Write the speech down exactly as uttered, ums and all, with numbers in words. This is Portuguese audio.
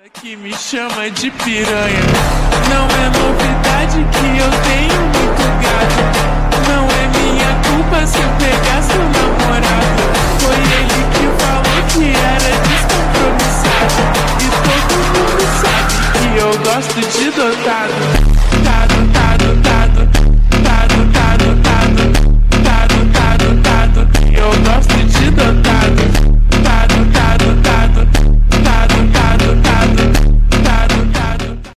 Que me chama de piranha. Não é novidade que eu tenho muito gato. Não é minha culpa se eu pegar seu namorado. Foi ele que falou que era descompromissado. E todo mundo sabe que eu gosto de dotado.